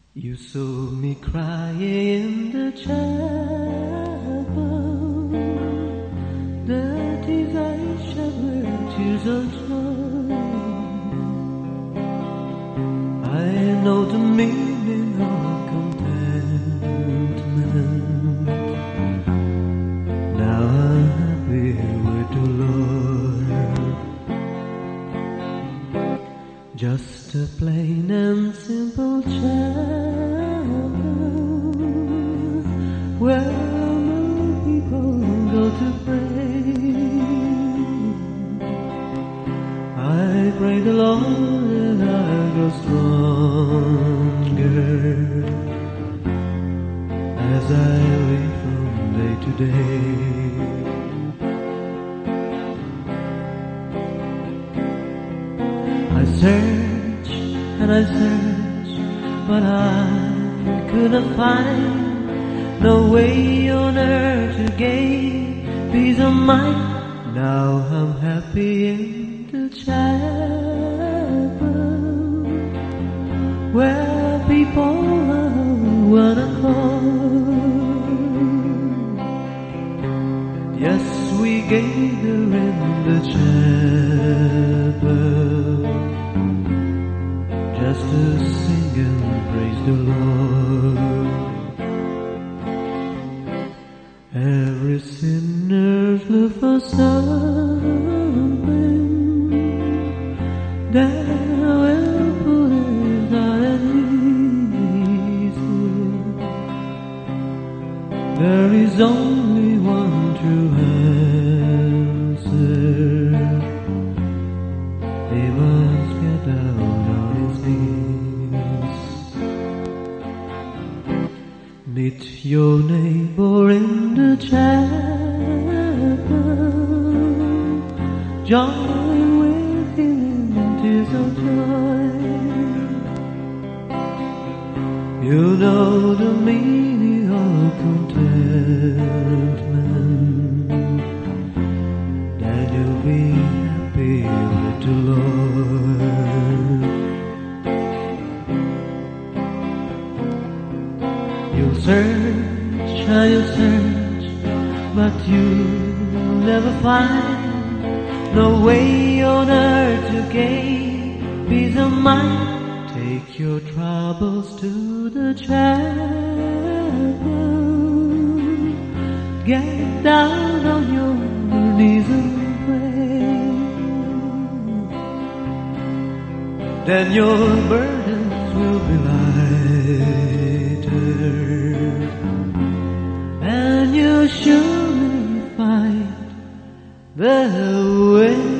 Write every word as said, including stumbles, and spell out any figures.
You saw me crying in the chapel. The tears I shed were tears of joy. I know the meaning of contentment. Now I'm happy with the Lord. Just a plain and simple chapel where many people go to pray. I pray the Lord and I grow stronger as I live from day to day. I search and I search, but I couldn't find no way on earth to gain peace of mind. Now I'm happy in the chapel where people are one accord. Yes, we gather in the chapel just to sing and praise the Lord. Every sinner's look for something that will put his heart at ease. There is only one true answer. He must get down on his knees. Meet your neighbor in the chapel. Join with him in tears of joy. You know the meaning of contentment. Then you'll be happy with the Lord. You search and you search, but you never find no way on earth to gain peace of mind. Take your troubles to the chapel. Get down on your knees and pray. Then your burdens will be lighter, and you'll surely find the way.